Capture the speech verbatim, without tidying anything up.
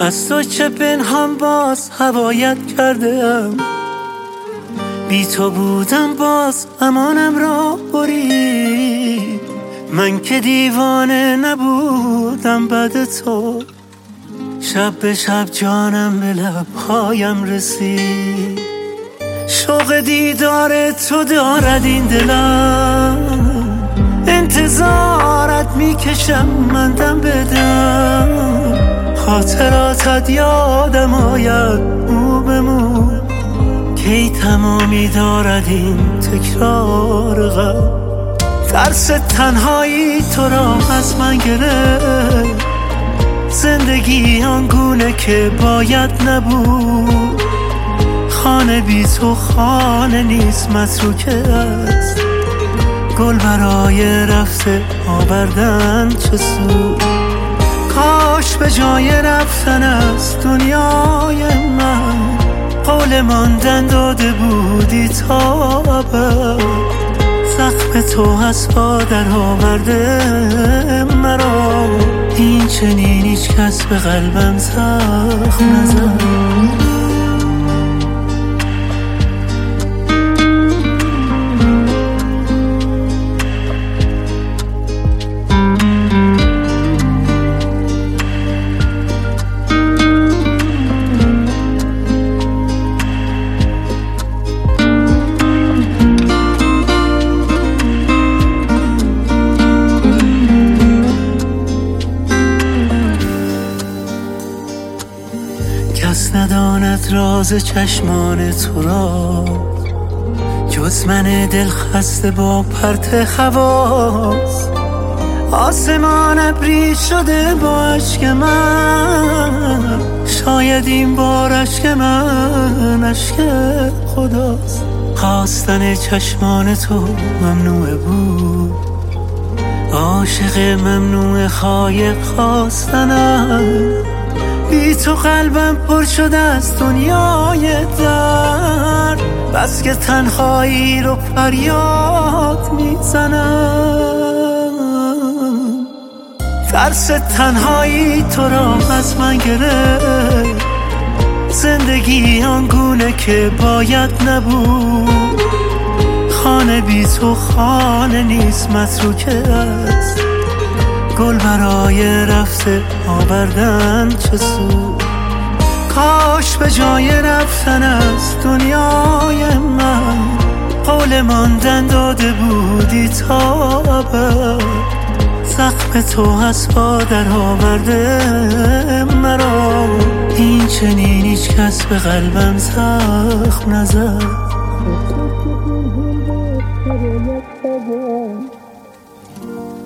از تو چه پنهان باز هوایت کردم، بی تو بودم باز امانم را برید. من که دیوانه نبودم بعد تو، شب به شب جانم به لبهایم رسید. شوق دیدار تو دارد این دلم، انتظارت میکشم من دم بدم. خاطراتت یادم آید مو به مو، کی تمامی دارد این تکرار غم. ترس تنهایی تو را از من گرفت، زندگی آنگونه که باید نبود. خانه بی تو خانه نیست، متروکه است. گل برای رفته آوردن چه سود. کاش به جای رفتن از دنیای من، قول ماندن داده بودی تا ابد. زخم تو از پا در آورده مرا، این چنین هیچ کس به قلبم زخم نزد. کس نداند راز چشمان تو را، جز من دل خسته با پرت خواست. آسمان ابری شده با اشک من، شاید این بار اشک من اشک خداست. خواستن چشمان تو ممنوع بود، عاشق ممنوع خایق خواستنم. بی تو قلبم پر شده از دنیای درد، بس که تنهایی رو فریاد میزنم. ترس تنهایی تو را از من گرفت، زندگی آنگونه که باید نبود. خانه بی تو خانه نیست، متروکه است. گل برای رفته آوردن چه سود. کاش به جای رفتن از دنیای من، قول ماندن داده بودی تا ابد. زخم تو از پا در آورده مرا، این چنین هیچ کس به قلبم زخم نزد.